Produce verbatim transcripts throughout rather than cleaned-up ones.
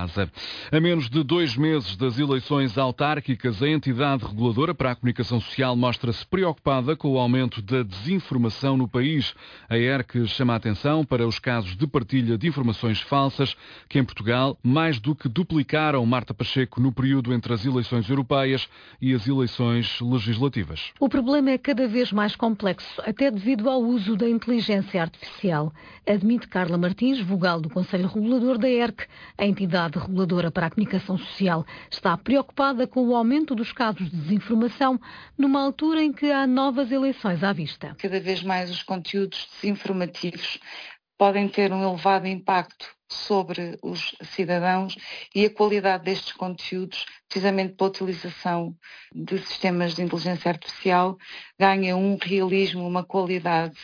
casa. A menos de dois meses das eleições autárquicas, a entidade reguladora para a comunicação social mostra-se preocupada com o aumento da desinformação no país. A E R C chama a atenção para os casos de partilha de informações falsas que em Portugal mais do que duplicaram, Marta Pacheco, no período entre as eleições europeias e as eleições legislativas. O problema é cada vez mais complexo, até devido ao uso da inteligência artificial. Admite Carla Martins, vogal do Conselho Regulador da E R C. A entidade reguladora para a comunicação social está preocupada com o aumento dos casos de desinformação numa altura em que há novas eleições à vista. Cada vez mais os conteúdos desinformativos podem ter um elevado impacto sobre os cidadãos e a qualidade destes conteúdos, precisamente pela utilização de sistemas de inteligência artificial, ganha um realismo, uma qualidade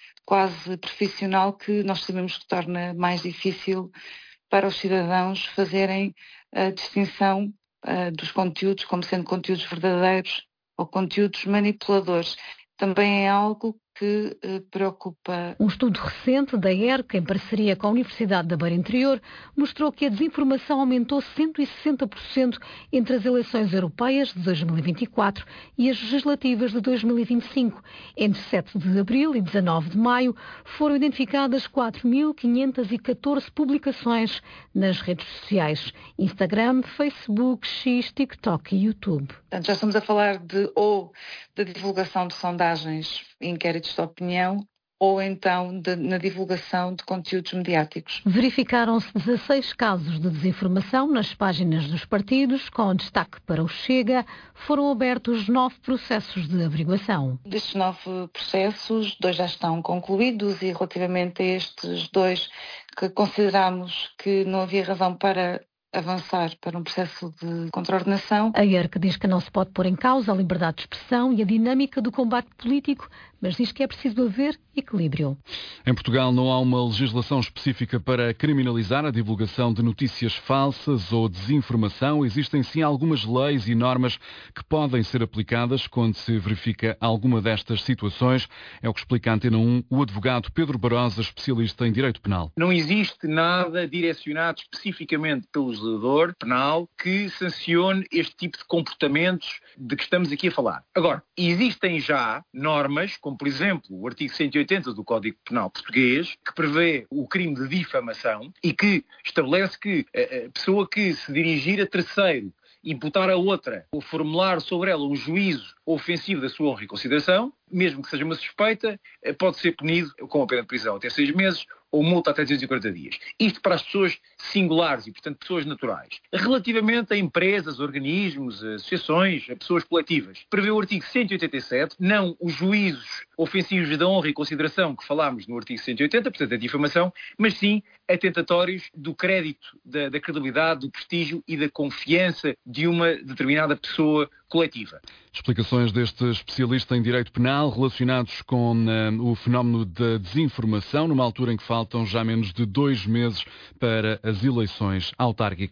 quase profissional que nós sabemos que torna mais difícil para os cidadãos fazerem a distinção uh, dos conteúdos como sendo conteúdos verdadeiros ou conteúdos manipuladores. Também é algo que uh, preocupa. Um estudo recente da E R C, em parceria com a Universidade da Beira Interior, mostrou que a desinformação aumentou cento e sessenta por cento entre as eleições europeias de dois mil e vinte e quatro e as legislativas de dois mil e vinte e cinco. Entre sete de abril e dezanove de maio foram identificadas quatro mil quinhentas e catorze publicações nas redes sociais: Instagram, Facebook, X, TikTok e YouTube. Portanto, já estamos a falar de ou da divulgação de sondagens e inquéritos de opinião, ou então de, na divulgação de conteúdos mediáticos. Verificaram-se dezasseis casos de desinformação nas páginas dos partidos, com destaque para o Chega. Foram abertos nove processos de averiguação. Destes nove processos, dois já estão concluídos e relativamente a estes dois que consideramos que não havia razão para avançar para um processo de contraordenação. A E R C diz que não se pode pôr em causa a liberdade de expressão e a dinâmica do combate político, mas diz que é preciso haver equilíbrio. Em Portugal não há uma legislação específica para criminalizar a divulgação de notícias falsas ou desinformação. Existem sim algumas leis e normas que podem ser aplicadas quando se verifica alguma destas situações. É o que explica a Antena um o advogado Pedro Barosa, especialista em direito penal. Não existe nada direcionado especificamente pelo legislador penal que sancione este tipo de comportamentos de que estamos aqui a falar. Agora, existem já normas, como por exemplo o artigo cento e oitenta do Código Penal Português, que prevê o crime de difamação e que estabelece que a pessoa que se dirigir a terceiro, imputar a outra ou formular sobre ela um juízo ofensivo da sua honra e consideração, mesmo que seja uma suspeita, pode ser punido com a pena de prisão até seis meses ou multa até duzentos e quarenta dias. Isto para as pessoas singulares e, portanto, pessoas naturais. Relativamente a empresas, organismos, associações, a pessoas coletivas, prevê o artigo cento e oitenta e sete, não os juízos ofensivos da honra e consideração que falámos no artigo cento e oitenta, portanto a difamação, mas sim atentatórios do crédito, da, da credibilidade, do prestígio e da confiança de uma determinada pessoa coletiva. Explicações deste especialista em direito penal relacionados com uh, o fenómeno da desinformação, numa altura em que faltam já menos de dois meses para as eleições autárquicas.